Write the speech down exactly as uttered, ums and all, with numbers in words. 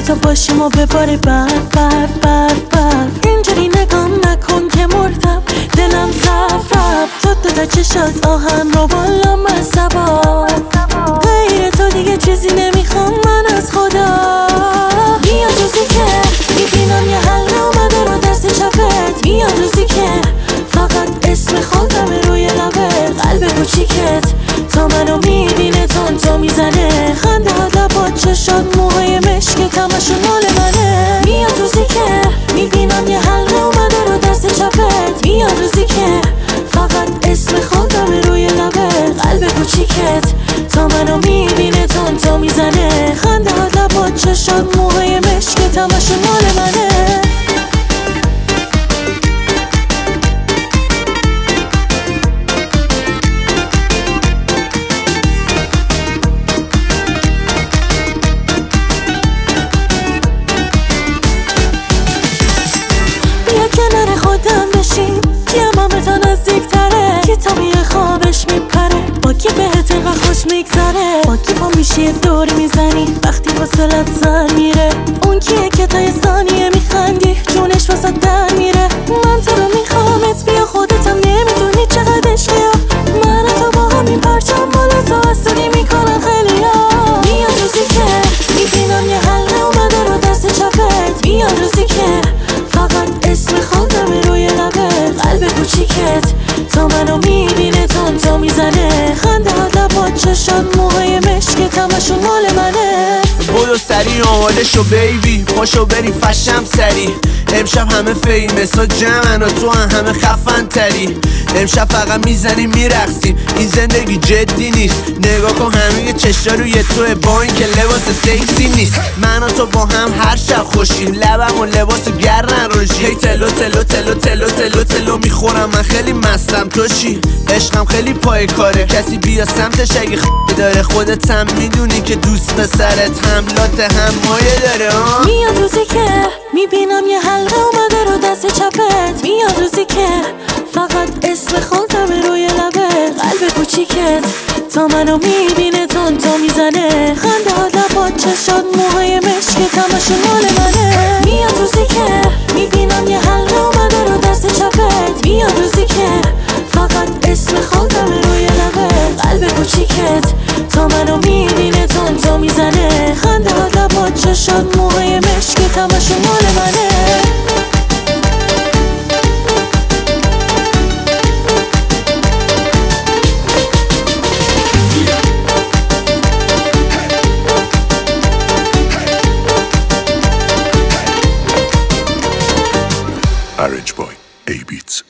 تو باشیم و بباره برف برف برف برف. اینجوری نگام نکن که مردم دلم زف رفت. تو دو تا چشات آهن رو بالا مصبا، غیر تو دیگه چیزی نمیخوام من از خدا. میاد روزی که میبینم یه حل اومده رو دست چپت. میاد روزی که فقط اسم خودم روی لبت. قلب کوچیکت تا منو میبینه تون تو میزنه. خنده ها لبات چشات موهای مشکت همشون مال منه. میاد روزی که میبینم یه حل اومده رو دست چپت. میاد روزی که فقط اسم خودم روی لبت. قلب کوچیکت تا منو میبینه تون تو میزنه. خنده ها لبات چشات موهای مشکت همشون مال منه. کنار خودم بشیم یمامه تا نزدیک تره. که تا میه خوابش میپره، با کی بهت اینقدر خوش میگذره. با کی پا میشی یه دور میزنی وقتی واسلت سر میره. اون کیه که تا یه ثانیه میخندی جونش واسه در میره. من تو رو میخوامت بیا خودتم نمیدونی چقدر عشقیا. من و تو با همین پرچم بالا تو حسودی میکنن خیلیا. میاد روزی که میبینم یه حل اومده رو دست چپت. میاد روزی که فقط اسم خودم روی لبت. قلب کوچیکت تا منو میبینه تون تو میزنه. خنده ها لبات چشات موهای مشکت همشون مال منه. بودو سری آماده شو بیبی، پاشو بریم فشم سری. امشب همه فیمس ها جمعن و تو هم همه خفن تری. امشب فقط میزنیم میرقصیم، این زندگی جدی نیست. نگاه کن همه چشا روی توه با این که لباس سکسی نیست. من و تو با هم هر شب خوشیم، لبم و لباس گرن روشی. هی تلو تلو تلو تلو تلو تلو میخورم من خیلی مستم. تو چی؟ عشقم خیلی پای کاره، کسی بیا سمتش اگه خ داره. خودت هم میدونی که دوست پسرت حملات هم مایه داره. آه میاد روزی که میبینم یه حل اومده رو دست چپت. میاد روزی که فقط اسم خودم روی لبت. قلب کوچیکت تا منو میبینه تون تو میزنه. خنده ها لبات چشات موهای مشکت همشون مال منه. میاد روزی که میبینم یه حل اومده رو دست چپت. میاد روزی که فقط اسم خودم روی لبت. قلب کوچیکت تا منو میبینه تون تو میزنه. خنده ها لبات چشات موهای مشکت همشون مال منه. Arrange Boy, A-Beats.